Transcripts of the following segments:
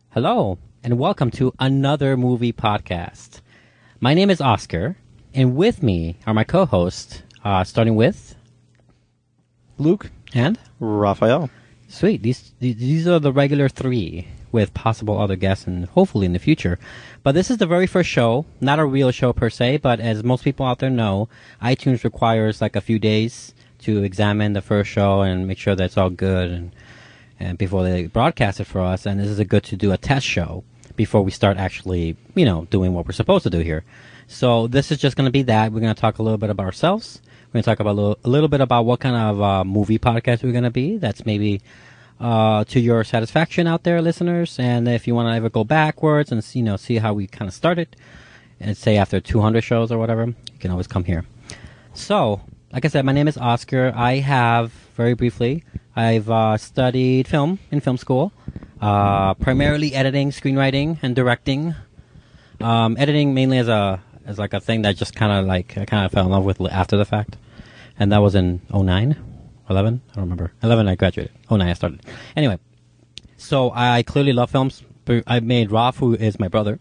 Hello, and welcome to another movie podcast. My name is Oscar, and with me are my co-hosts, starting with Luke and Raphael. Sweet. These are the regular three, with possible other guests, and hopefully in the future. But this is the very first show, not a real show per se, but as most people out there know, iTunes requires like a few days to examine the first show and make sure that it's all good and before they broadcast it for us, and this is a good to do a test show before we start actually, doing what we're supposed to do here. So this is just going to be that. We're going to talk a little bit about ourselves. We're going to talk about a little bit about what kind of movie podcast we're going to be. That's maybe to your satisfaction out there, listeners. And if you want to ever go backwards and see how we kind of started, and say after 200 shows or whatever, you can always come here. So, like I said, my name is Oscar. I have, very briefly, I've studied film in film school, primarily editing, screenwriting, and directing. Editing mainly as like a thing that just I kind of fell in love with after the fact, and that was in 2009, 11, I don't remember. 11 I graduated. 2009 I started. Anyway, so I clearly love films. I made Ralph, who is my brother,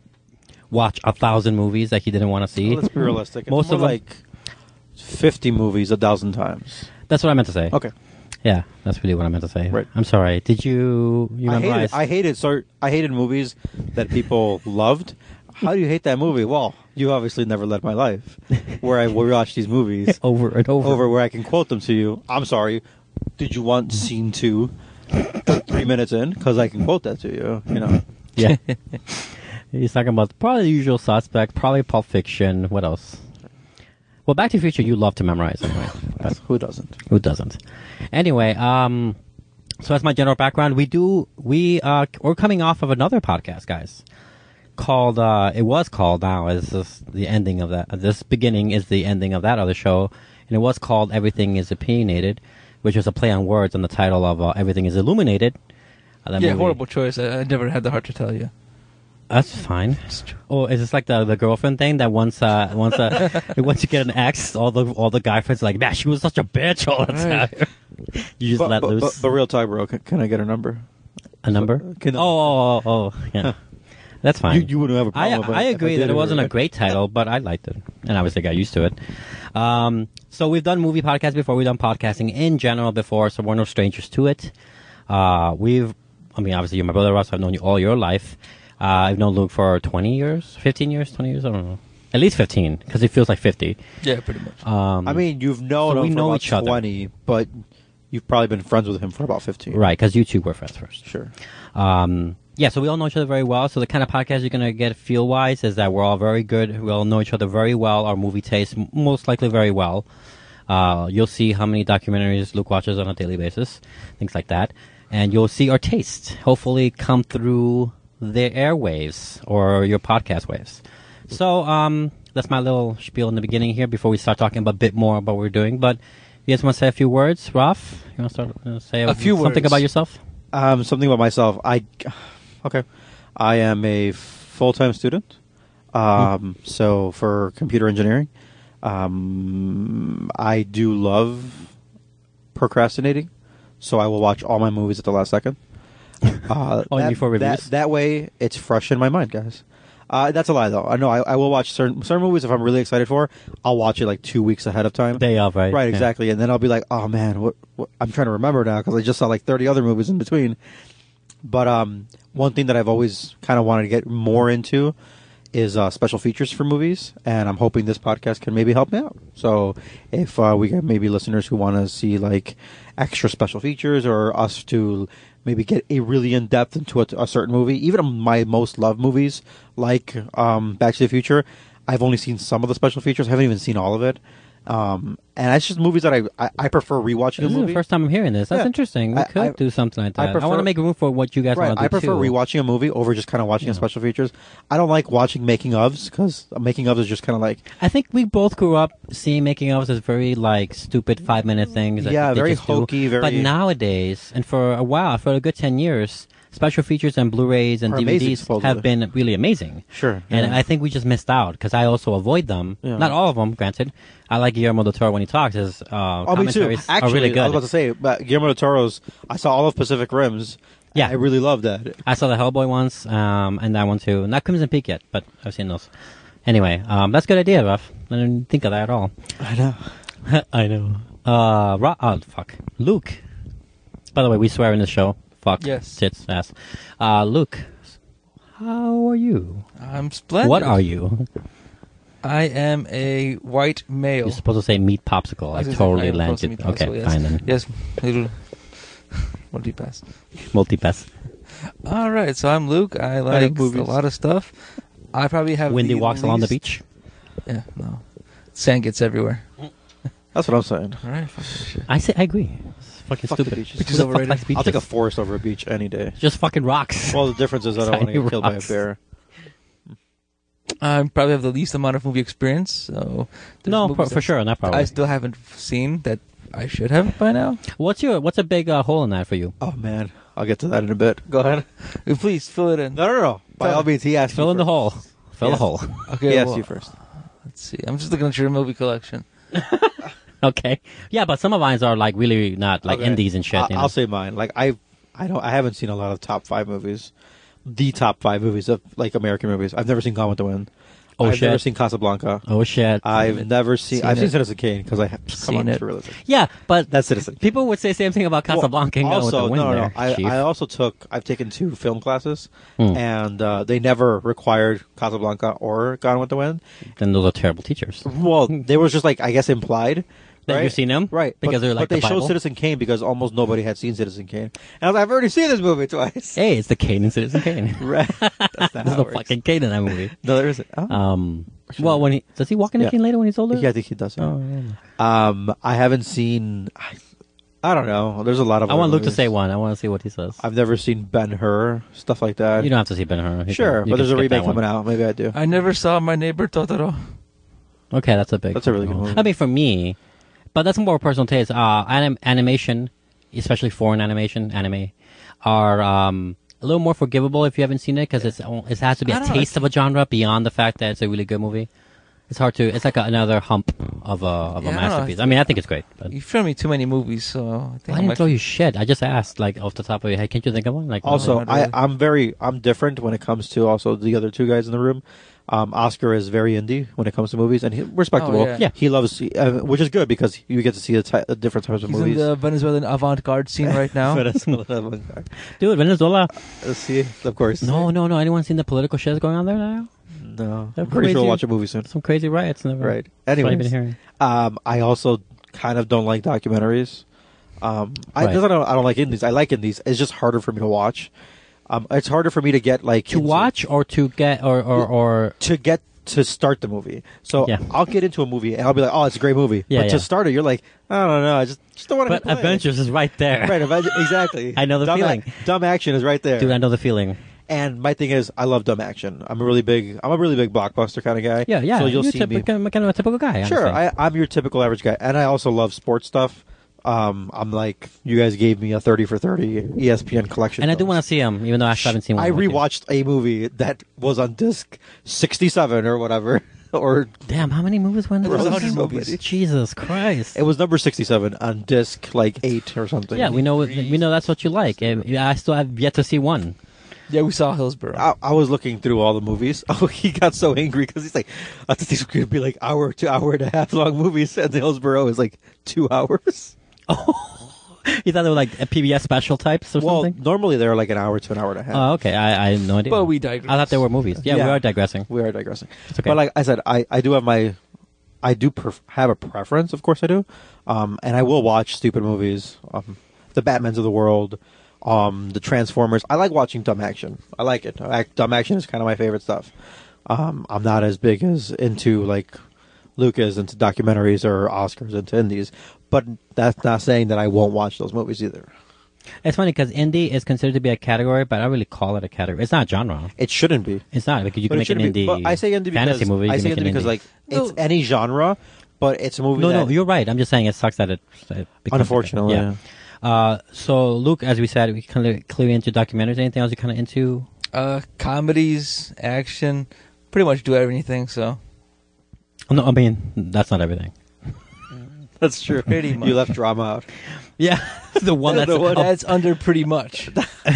watch 1,000 movies that he didn't want to see. Let's be realistic. Most of them, like 50 movies 1,000 times. That's what I meant to say. Okay. Yeah, that's really what I meant to say. Right. I'm sorry. Did you memorize? I hated movies that people loved. How do you hate that movie? Well, you obviously never led my life, where I watch these movies over and over, where I can quote them to you. I'm sorry. Did you want scene 2 3 minutes in? Because I can quote that to you. Yeah. He's talking about probably The Usual Suspect, probably Pulp Fiction. What else? Well, Back to the Future, you love to memorize anyway. But who doesn't? Who doesn't? Anyway, so that's my general background. We're coming off of another podcast, guys, called, it was called, now is this the ending of that, this beginning is the ending of that other show, and it was called Everything is Opinionated, which was a play on words on the title of Everything is Illuminated. Yeah, horrible choice. I never had the heart to tell you. That's fine. Oh, is this like the girlfriend thing that once you get an ex, all the guy friends are like, man, she was such a bitch all the time. You just let loose. But real talk, bro. Can I get a number? A number? Oh, yeah. That's fine. You wouldn't have a problem with it. I agree that it wasn't a great title, but I liked it, and obviously got used to it. So we've done movie podcasts before. We've done podcasting in general before, so we're no strangers to it. Obviously you're my brother, Ross. I've known you all your life. I've known Luke for 20 years, 15 years, 20 years, I don't know. At least 15, because it feels like 50. Yeah, pretty much. You've known him for about 20, but you've probably been friends with him for about 15. Right, because you two were friends first. Sure. So we all know each other very well. So the kind of podcast you're going to get feel-wise is that we're all very good. We all know each other very well. Our movie taste, most likely very well. You'll see how many documentaries Luke watches on a daily basis, things like that. And you'll see our taste hopefully come through the airwaves or your podcast waves. So that's my little spiel in the beginning here before we start talking a bit more about what we're doing. But you guys want to say a few words? Ralph, you want to say a few something words about yourself? Something about myself. I am a full-time student. So for computer engineering, I do love procrastinating. So I will watch all my movies at the last second. Before reviews? That way, it's fresh in my mind, guys. That's a lie, though. I know I will watch certain movies if I'm really excited for. I'll watch it like 2 weeks ahead of time. Day of, right? Right, exactly. Yeah. And then I'll be like, oh man, what I'm trying to remember now because I just saw like 30 other movies in between. But one thing that I've always kind of wanted to get more into is special features for movies, and I'm hoping this podcast can maybe help me out. So if we get maybe listeners who want to see like extra special features or us to maybe get a really in-depth into a certain movie, even my most loved movies like Back to the Future, I've only seen some of the special features. I haven't even seen all of it. And it's just movies that I prefer rewatching this a movie. This is the first time I'm hearing this. That's interesting. We could do something like that. I want to make room for what you guys want to do, I prefer rewatching a movie over just kind of watching special features. I don't like watching making-ofs because making-ofs is just kind of like... I think we both grew up seeing making-ofs as very, like, stupid 5-minute things. Yeah, very hokey, very... But nowadays, and for a while, for a good 10 years... special features and Blu-rays and DVDs have been really amazing. Sure. And I think we just missed out because I also avoid them. Yeah. Not all of them, granted. I like Guillermo del Toro when he talks. His commentaries me too. Actually, are really good. I was about to say, but Guillermo del Toro's, I saw all of Pacific Rims, Yeah. I really love that. I saw the Hellboy once, and that one too. Not Crimson Peak yet, but I've seen those. Anyway, that's a good idea, Ruff. I didn't think of that at all. I know. I know. Fuck. Luke. By the way, we swear in this show. Fuck. Yes. Tits, ass. Luke, how are you? I'm splendid. What are you? I am a white male. You're supposed to say meat popsicle. I totally landed. Okay, fine then. Yes. Little multi-pass. Multi-pass. All right, so I'm Luke. I like a lot of stuff. I probably have Wendy the walks along the least- beach. Yeah, no. Sand gets everywhere. That's what I'm saying. All right, fuck that shit. I agree. It's fucking Fuck the stupid. beaches. Who Beaches the fuck overrated. likes beaches? I'll take a forest over a beach any day. Just fucking rocks. Well, the difference is I don't want to Tiny get killed by a rocks. bear. I probably have the least amount of movie experience, so there's No, movies for that sure, not probably. I still haven't seen that I should have by now. What's a big hole in that for you? Oh man, I'll get to that in a bit. Go ahead. Please fill it in. No. By all means, he asked. Fill you in the first. hole. Fill the Yes. hole. Okay, He asked well, you first. let's see. I'm just looking at your movie collection. Okay. Yeah, but some of mine are like really not like Okay. indies and shit. you know? I'll say mine. Like I haven't seen a lot of top 5 movies. The top 5 movies of like American movies. I've never seen Gone with the Wind. Oh, I've shit. never seen Casablanca. Oh shit. I've never seen. I've seen it. Citizen Kane because I come Seen on, it. it's realistic. Yeah, but That's Citizen. people would say the same thing about Casablanca and Gone with the Also, Wind no. there, Chief. I also I've taken 2 film classes, Hmm. and they never required Casablanca or Gone with the Wind. Then those are terrible teachers. Well, they were just like I guess implied. That right? you've seen them? Right? Because they're like but they the showed Bible? Citizen Kane because almost nobody had seen Citizen Kane, and I was like, I've already seen this movie twice. Hey, it's the Kane and Citizen Kane. Right? That's not There's how no it works. fucking Kane in that movie. No, there isn't. Oh. Well, when does he walk in the Yeah. Kane later when he's older? Yeah, I think he does. Oh, Yeah. yeah. I haven't seen. I don't know. There's a lot of. I other want Luke to movies. say one. I want to see what he says. I've never seen Ben-Hur, stuff like that. You don't have to see Ben-Hur. Sure, but there's a remake coming out. Maybe I do. I never saw My Neighbor Totoro. Okay, that's a big. That's a really good movie. I mean, for me, but that's more personal taste. Animation, especially foreign anime, are a little more forgivable if you haven't seen it because it has to be I a don't know. taste of a genre beyond the fact that it's a really good movie. It's hard to. It's like another hump of a Yeah, I don't know. masterpiece. I mean, I think it's great. But You've shown me too many movies, so I think I I'm didn't throw you shit. I just asked, like, off the top of your head. Can't you think of one? Like, Also, not really. I'm different when it comes to also the other 2 guys in the room. Oscar is very indie when it comes to movies, and respectable. Oh, yeah. Yeah. He loves, which is good because you get to see the different types of He's in movies. the Venezuelan avant-garde scene right now. dude, Venezuela. Let's see, of course. No. Anyone seen the political shit that's going on there now? No. They're I'm pretty sure crazy. we'll watch a movie soon. Some crazy riots. And everything. Right. That's what I've been Anyways, hearing. I also kind of don't like documentaries. Right. I don't like indies. I like indies. It's just harder for me to watch. It's harder for me to get like To into- watch or to get or to get to start the movie. So Yeah. I'll get into a movie and I'll be like, "Oh, it's a great movie." Yeah, but yeah. to start it, you're like, "I don't know. I just don't want to." but Avengers is right there. Right, exactly. I know the dumb feeling. Dumb action is right there. Dude, I know the feeling. And my thing is, I love dumb action. I'm a really big blockbuster kind of guy. Yeah. So you'll You're see me. kind of a typical guy. Sure, honestly. I'm your typical average guy, and I also love sports stuff. I'm like, you guys gave me a 30 for 30 ESPN collection. And I do want to see him, even though I still haven't seen one. I with you. rewatched a movie that was on disc 67 or whatever, or Damn, how many movies were in There was there? 100 so movies. many. Jesus Christ. It was number 67 on disc like 8 or something. Yeah, we know that's what you like. I still have yet to see one. Yeah, we saw Hillsborough. I was looking through all the movies. Oh, he got so angry because he's like, I thought these were going to be like hour to hour and a half long movies, and Hillsborough is like 2 hours. You thought they were like a PBS special types or Well, something? normally they're like an hour to an hour and a half. Oh, okay. I had no idea. But we digress. I thought they were movies. Yeah, we Yeah. are digressing. We are digressing. It's okay. But like I said, I do have have a preference, of course I do, and I will watch stupid movies, the Batmans of the world, the Transformers. I like watching dumb action. I like it. Dumb action is kind of my favorite stuff. I'm not as big as into like Luke is into documentaries or Oscars into indies, but that's not saying that I won't watch those movies either. It's funny because indie is considered to be a category, but I don't really call it a category. It's not a genre. It shouldn't be. It's not because you But can it make an shouldn't be. indie But I say indie fantasy because movie. You I can say make indie an because indie. like it's any genre, but it's a movie. No, that, you're right. I'm just saying it sucks that it becomes Unfortunately, yeah. So Luke, as we said, we kind of clearly into documentaries. Anything else you kind of into? Comedies, action, pretty much do everything. So Oh, no, I mean that's not everything. That's true. Pretty much. You left drama out. Yeah, the one that's. That's under pretty much.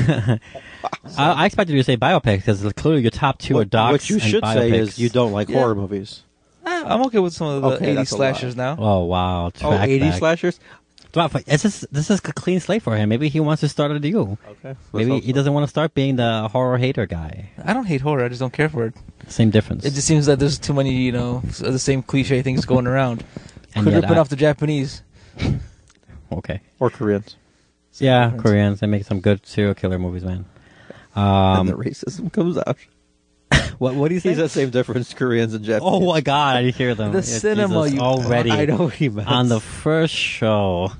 I expected you to say biopic because clearly your top two are docs. What you and should biopics. say is you don't like Yeah. horror movies. I'm okay with some of the Okay, 80s that's a slashers now. Oh wow! Oh, Track 80s back. slashers? This is a clean slate for him. Maybe he wants to start at you. Okay. Maybe he doesn't want to start being the horror hater guy. I don't hate horror. I just don't care for it. Same difference. It just seems that there's too many, the same cliche things going around. And Could yet rip it I- off the Japanese. Okay. Or Koreans. Yeah, difference. Koreans. They make some good serial killer movies, man. And the racism comes out. What do you He's the same difference, Koreans and Japanese. Oh my God! I hear them. The cinema, Jesus, you- already. I know what he meant. On the first show.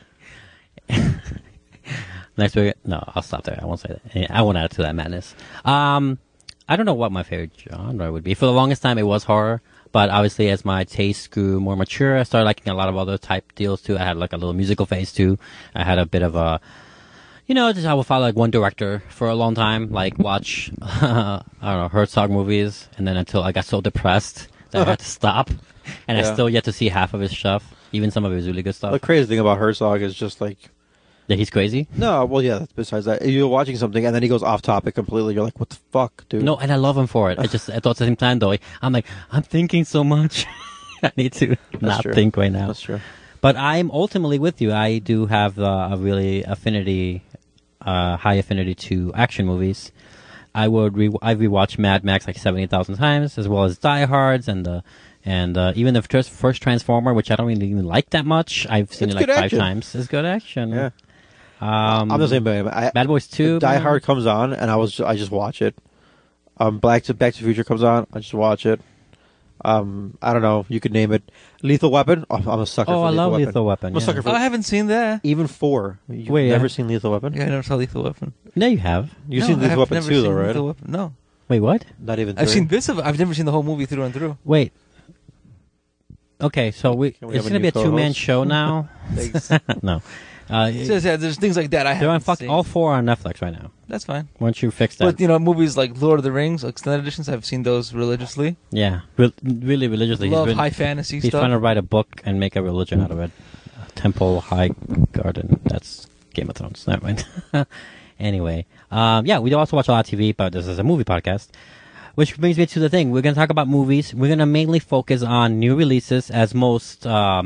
Next week, no, I'll stop there. I won't say that. I won't add to that madness. I don't know what my favorite genre would be. For the longest time, it was horror, but obviously, as my taste grew more mature, I started liking a lot of other type deals too. I had like a little musical phase too. I had a bit of a, just I would follow like one director for a long time, like watch, I don't know, Herzog movies, and then until I got so depressed that I had to stop, and I Yeah. still yet to see half of his stuff, even some of his really good stuff. The crazy thing about Herzog is just like, That he's crazy. no, well, yeah, that's besides that. You're watching something and then he goes off topic completely. You're like, what the fuck, dude? No, and I love him for it. I thought at the same time though, I'm like, I'm thinking so much. I need to not true. think right now. That's true. But I'm ultimately with you. I do have a really high affinity to action movies. I rewatched Mad Max like 70,000 times, as well as Die Hards and even the first Transformer, which I don't really even like that much. I've seen It's it like good 5 action. times. It's good action. Yeah. I'm the same way. Bad Boys 2. Die man. Hard comes on and I just watch it. Back to the Future comes on, I just watch it. I don't know, you could name it. Lethal Weapon. Oh, I'm a sucker Oh, for I Lethal love Weapon. Lethal Weapon. I'm a yeah. sucker for Oh, I haven't seen that. even 4. You've Wait, never yeah. seen Lethal Weapon? Yeah, I never saw Lethal Weapon. No, you have. You've No, seen I Lethal have Weapon never 2 though, seen right? Lethal Weapon. No. Wait, what? Not even 3. I've seen bits of it. I've never seen the whole movie through and through. Wait. Okay, so Can we it's have a going to new be a two-man co-host? show now. Thanks. No. There's things like that I They're on haven't seen. all 4 on Netflix right now. That's fine. Why don't you fix that? But, movies like Lord of the Rings, extended editions, I've seen those religiously. Yeah, really religiously. Love he's high fantasy he's stuff. trying to write a book and make a religion out of it. Temple High Garden. That's Game of Thrones. Never mind. Anyway, we do also watch a lot of TV, but this is a movie podcast. Which brings me to the thing. We're going to talk about movies. We're going to mainly focus on new releases, as most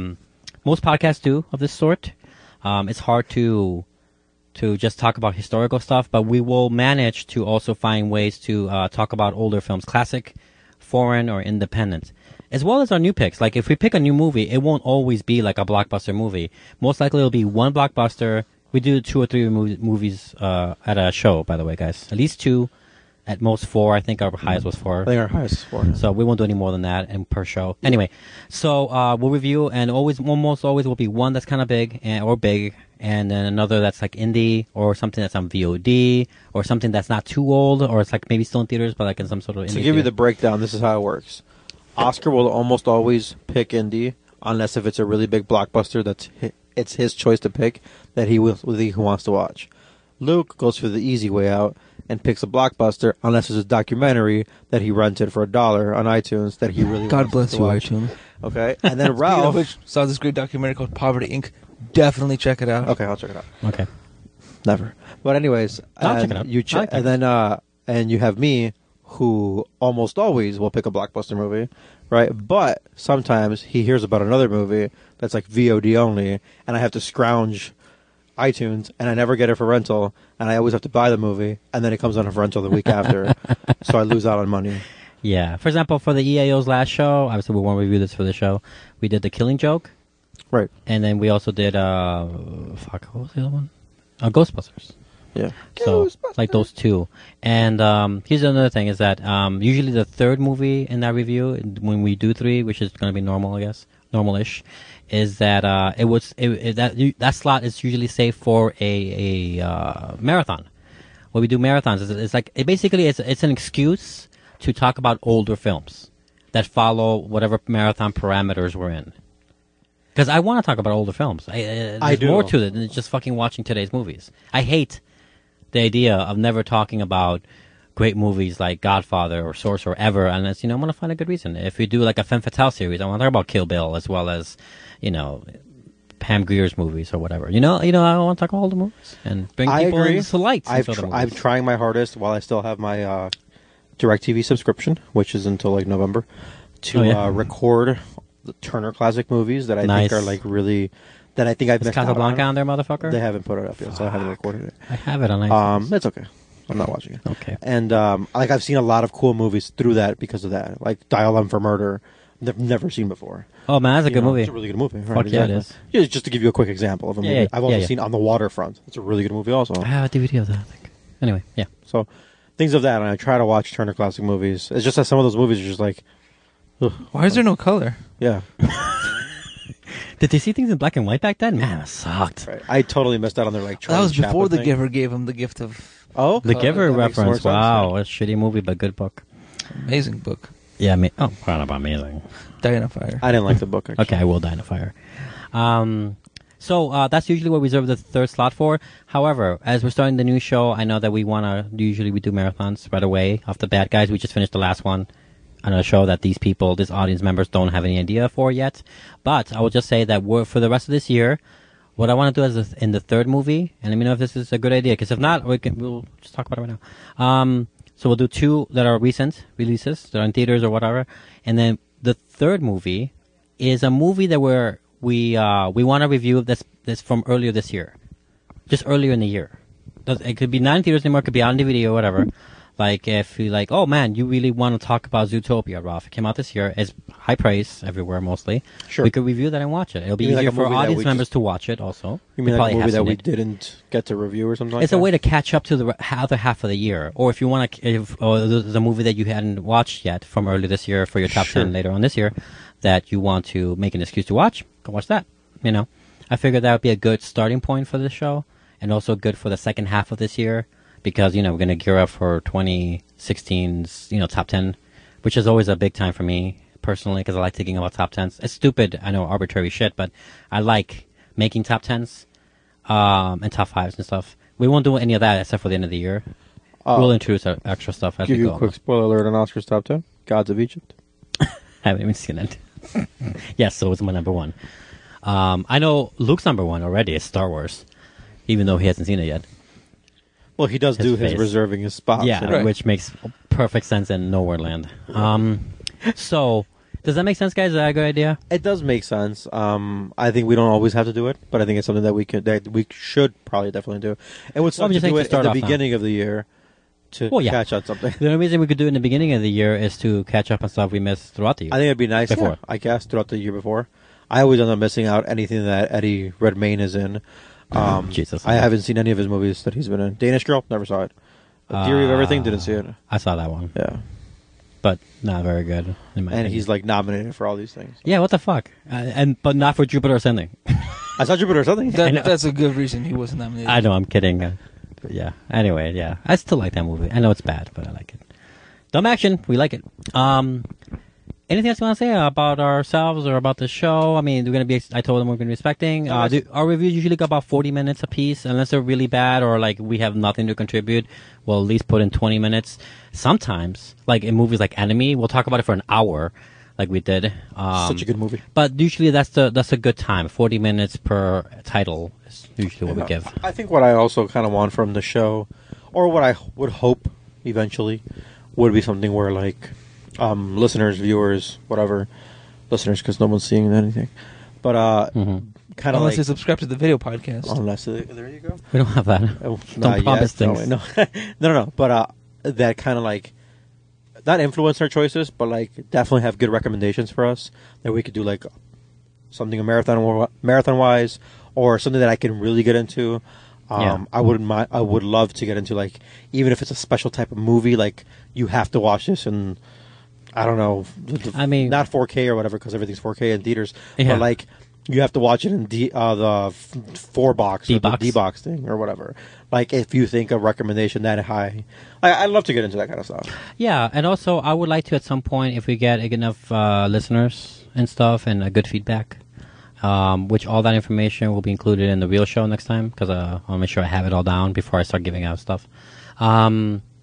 podcasts do of this sort. It's hard to just talk about historical stuff, but we will manage to also find ways to talk about older films, classic, foreign, or independent, as well as our new picks. Like if we pick a new movie, it won't always be like a blockbuster movie. Most likely it'll be one blockbuster. We do 2 or 3 movies at a show, by the way, guys. At least 2, at most 4. I think our highest was 4. I think our highest is 4. So we won't do any more than that and per show. Anyway, so we'll review, and almost always will be one that's kind of big or big, and then another that's like indie or something that's on VOD or something that's not too old, or it's like maybe still in theaters but like in some sort of indie To give you theater. the breakdown, this is how it works. Oscar will almost always pick indie, unless if it's a really big blockbuster it's his choice to pick that he wants to watch. Luke goes for the easy way out and picks a blockbuster, unless it's a documentary that he rented for $1 on iTunes that he really God wants bless to you, watch. iTunes. Okay, and then Speaking of Ralph. which, saw this great documentary called Poverty Inc. Definitely check it out. Okay, I'll check it out. Okay. Never. But anyways, I'll check and it out. You I like and then and you have me, who almost always will pick a blockbuster movie, right? But sometimes he hears about another movie that's like VOD only, and I have to scrounge iTunes, and I never get it for rental, and I always have to buy the movie, and then it comes on for rental the week after, so I lose out on money. Yeah. For example, for the EAO's last show, obviously we won't review this for the show. We did The Killing Joke, Right. and then we also did what was the other one? Ghostbusters. Yeah. So like those 2. And here's another thing is that usually the third movie in that review, when we do 3, which is going to be normal, I guess, normal-ish, is that that slot is usually saved for a marathon. When we do marathons, it's like it's an excuse to talk about older films that follow whatever marathon parameters we're in. Because I want to talk about older films. There's do. more to it than just fucking watching today's movies. I hate the idea of never talking about great movies like Godfather or Sorcerer ever unless, I want to find a good reason. If we do like a Femme Fatale series, I want to talk about Kill Bill as well as, Pam Grier's movies or whatever. I want to talk about all the movies and bring I people agree. into light. I'm trying my hardest while I still have my DirecTV subscription, which is until like November, to record the Turner Classic movies that I think are like really that I think I've missed out Casablanca on there, motherfucker? They haven't put it up yet, so I haven't recorded it. I have it on iTunes. It's okay. I'm not watching it. Okay. And I've seen a lot of cool movies through that because of that. Like Dial M for Murder, I've never seen before. Oh man, that's a good movie. It's a really good movie. Right, Fuck yeah, exactly. it is. Yeah, just to give you a quick example of a movie. Yeah, I've also yeah. seen On the Waterfront. It's a really good movie also. I have a DVD of that, I think. Anyway, yeah. So things of that, and I try to watch Turner Classic movies. It's just that some of those movies are just like, ugh. Why is there no color? Yeah. Did they see things in black and white back then? Man, it sucked. Right. I totally missed out on their like Charlie That was before Chaplin The thing. Giver gave him the gift of Oh, The Color, Giver that makes more reference. sense, Wow, yeah. a shitty movie, but good book. amazing book, Yeah, not about amazing. Diana Fire. I didn't like the book. Actually. Okay, I will die in a fire. So that's usually what we reserve the third slot for. However, as we're starting the new show, I know that we usually we do marathons right away off the bat. Guys, we just finished the last one on a show that these audience members don't have any idea for yet. But I will just say that for the rest of this year, what I want to do is in the third movie, and let me know if this is a good idea, because if not, we'll just talk about it right now. So we'll do 2 that are recent releases, that are in theaters or whatever, and then the third movie is a movie that we want to review that's from earlier this year, just earlier in the year. It could be not in theaters anymore, it could be on DVD or whatever. Like if you like, oh man, you really want to talk about Zootopia, Ralph. It came out this year. It's high praise everywhere mostly. Sure. We could review that and watch it. It'll be You mean easier like a for movie that audience we members just- to watch it also. You mean They like probably a movie have that seen we it. didn't get to review or something like It's that? a way to catch up to the other half of the year. Or if you want to, if there's a movie that you hadn't watched yet from earlier this year for your top Sure. 10 later on this year that you want to make an excuse to watch, go watch that. I figured that would be a good starting point for this show and also good for the second half of this year because, we're going to gear up for 2016's, top 10, which is always a big time for me personally because I like thinking about top 10s. It's stupid, I know, arbitrary shit, but I like making top 10s and top 5s and stuff. We won't do any of that except for the end of the year. We'll introduce our extra stuff as Give we you go. a quick spoiler alert on Oscar's top 10. Gods of Egypt. I haven't even seen it. Yes, so it's my number 1. I know Luke's number 1 already is Star Wars, even though he hasn't seen it yet. Well, he does do his face. reserving his spots. Yeah, Right. which makes perfect sense in Nowhere Land. So, does that make sense, guys? Is that a good idea? It does make sense. I think we don't always have to do it, but I think it's something that we should probably definitely do. It would suck I'm to just saying do to it start at off the now. beginning of the year to Well, yeah. catch on something. The only reason we could do it in the beginning of the year is to catch up on stuff we missed throughout the year. I think it'd be nice, Before. yeah, I guess, throughout the year before. I always end up missing out anything that Eddie Redmayne is in. Jesus. I haven't seen any of his movies that he's been in. Danish Girl, never saw it. Theory of Everything, didn't see it. I saw that one, Yeah. but not very good. In my And opinion. he's like nominated for all these things. yeah, what the fuck? But not for Jupiter Ascending. I saw Jupiter or something. know. That's a good reason he wasn't nominated. I know, I'm kidding. But yeah. Anyway, yeah. I still like that movie. I know it's bad, but I like it. Dumb action. We like it. Anything else you want to say about ourselves or about the show? I mean, I told them we're going to be expecting. Our reviews usually go about 40 minutes a piece, unless they're really bad or like we have nothing to contribute. We'll at least put in 20 minutes. Sometimes, like in movies like Enemy, we'll talk about it for an hour, like we did. Such a good movie. But usually that's a good time. 40 minutes per title is usually what we give. I think what I also kind of want from the show, or what I would hope eventually, would be something where like listeners, viewers, whatever, listeners, because no one's seeing anything, but kind of Unless like they subscribe to the video podcast. unless there you go. We don't have that. Oh, Don't not promise yet. things. No, no. But that kind of like not influence our choices, but like definitely have good recommendations for us that we could do like something a marathon wise, or something that I can really get into. Yeah. I wouldn't mind. I would love to get into like even if it's a special type of movie, like you have to watch this and I don't know. I mean- not 4K or whatever because everything's 4K in theaters, Yeah. but like. You have to watch it in the 4-box or the D-box. D-box thing or whatever. Like, if you think a recommendation that high, I'd love to get into that kind of stuff. Yeah, and also I would like to at some point, if we get enough listeners and stuff and good feedback, which all that information will be included in the real show next time because I'll make sure I have it all down before I start giving out stuff.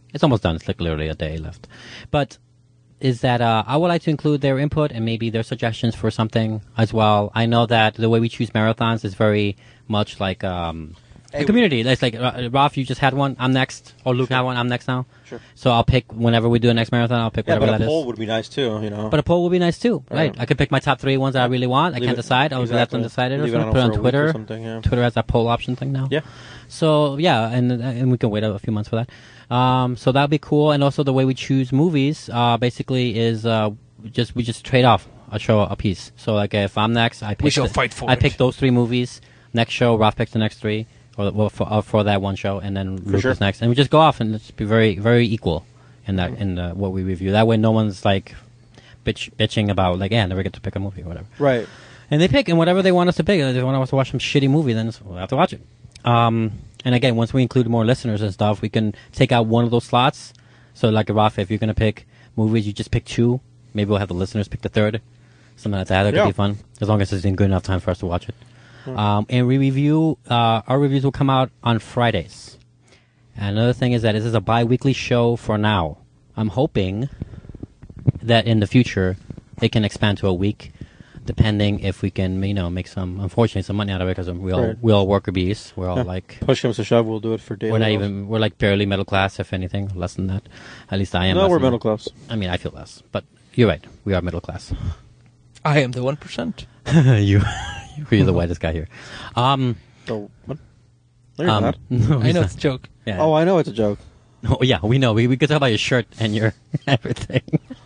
It's almost done. It's like literally a day left. But is that I would like to include their input and maybe their suggestions for something as well. I know that the way we choose marathons is very much like a community. It's like Ralph, you just had one. I'm next, or Luke had one. I'm next now. Sure. So I'll pick whenever we do a next marathon. I'll pick Yeah, whatever but that a is. poll would be nice too. But a poll would be nice too, right? Right. I could pick my top 3 ones that I really want. I Leave can't it- decide. I was left exactly. undecided or Leave it something. Put it on on for a week or Twitter. something, yeah. Twitter has that poll option thing now. Yeah. So yeah, and we can wait a few months for that. So that'll be cool. And also the way we choose movies, basically is we just trade off a show a piece. So like if I'm next, I pick shall fight for I it. pick those 3 movies. Next show, Ralph picks the next 3, or for that one show, and then Luke sure. is next, and we just go off and it's be very very equal in that in what we review. That way, no one's like bitching about like, yeah, I never get to pick a movie or whatever. Right. And they pick, and whatever they want us to pick. If they want us to watch some shitty movie, then we'll have to watch it. And again, once we include more listeners and stuff, we can take out one of those slots. So like Rafa, if you're gonna pick movies, you just pick 2. Maybe we'll have the listeners pick the 3rd. Something like that. That could Yeah. be fun, as long as it's in good enough time for us to watch it. And we review. Our reviews will come out on Fridays. And another thing is that this is a bi-weekly show for now. I'm hoping that in the future it can expand to a week, depending if we can, make some money out of it, because we all worker bees. We're all like, Push comes to shove, we'll do it for daily. we're like barely middle class, if anything, less than that. At least I am. No, less we're than middle that. class. I mean, I feel less, but you're right. We are middle class. I am the 1%. You're the whitest guy here. So what? No, you're not. No, I he's know not. it's a joke. Yeah. Oh, I know it's a joke. Oh, yeah, we know. We could talk about your shirt and your everything.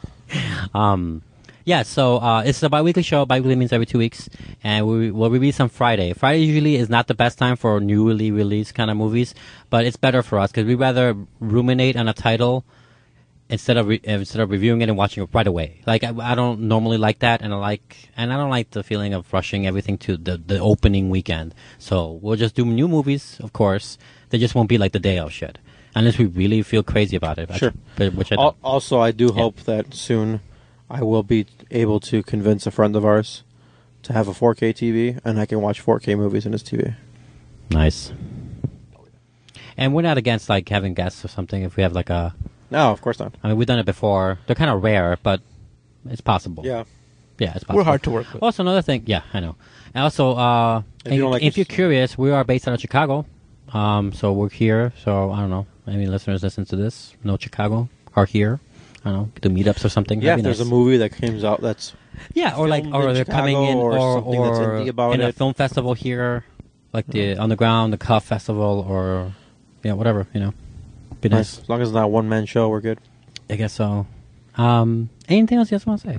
Yeah, so it's a bi-weekly show. Bi-weekly means every 2 weeks. And we'll release on Friday. Friday usually is not the best time for newly released kind of movies, but it's better for us because we rather ruminate on a title instead of reviewing it and watching it right away. Like I don't normally like that, and I don't like the feeling of rushing everything to the opening weekend. So we'll just do new movies, of course. They just won't be like the day of shit, unless we really feel crazy about it. Sure. Which I don't. Also, I do hope that soon I will be able to convince a friend of ours to have a 4K TV, and I can watch 4K movies in his TV. Nice. And we're not against like having guests or something if we have like a. No, of course not. I mean, we've done it before. They're kind of rare, but it's possible. Yeah. Yeah, it's possible. We're hard to work with. Also, another thing. Yeah, I know. And also, If you don't like if us- you're curious, we are based out of Chicago. So we're here. So I don't know. Any listeners listen to this? Know Chicago? Are here? I don't know. Do meetups or something? Yeah, That'd if be there's nice. a movie that comes out that's Yeah, or like, filmed or in they're coming Chicago in, or something that's indie about in a it. film festival here, like the Underground, the Cuff Festival, or whatever. Be nice. as long as it's not a one-man show, we're good. I guess so. Anything else you guys want to say?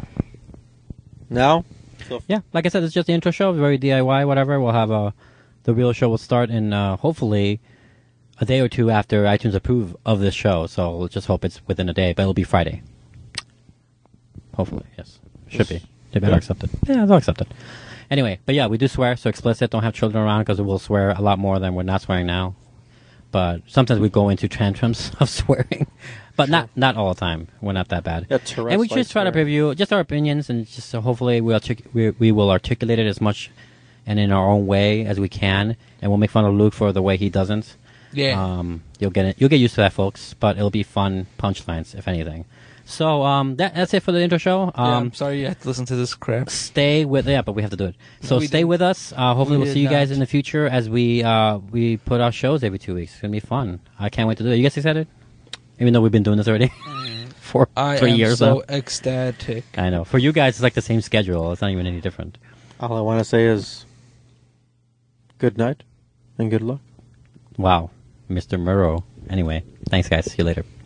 Now? Yeah, like I said, it's just the intro show, very DIY, whatever. We'll have the real show will start in hopefully a day or 2 after iTunes approve of this show. So let's just hope it's within a day, but it'll be Friday. Hopefully, yes, should be. They better Yeah. accept it. Yeah, they'll accept it. Anyway, but yeah, we do swear, so explicit. Don't have children around because we'll swear a lot more than we're not swearing now. But sometimes we go into tantrums of swearing, but not all the time. We're not that bad. Yeah, Tourette's And we like just try to swearing. review just our opinions, and just hopefully we will articulate it as much and in our own way as we can, and we'll make fun of Luke for the way he doesn't. Yeah. You'll get used to that, folks. But it'll be fun punchlines, if anything. So that's it for the intro show. Yeah, I'm sorry you had to listen to this crap. Stay with but we have to do it. So we stay didn't. with us. Hopefully We we'll did see you guys not. in the future as we put out shows every 2 weeks. It's gonna be fun. I can't wait to do it. You guys excited? Even though we've been doing this already for I 3 am years so now. ecstatic. I know. For you guys, it's like the same schedule. It's not even any different. All I want to say is good night and good luck. Wow, Mr. Murrow. Anyway, thanks guys. See you later.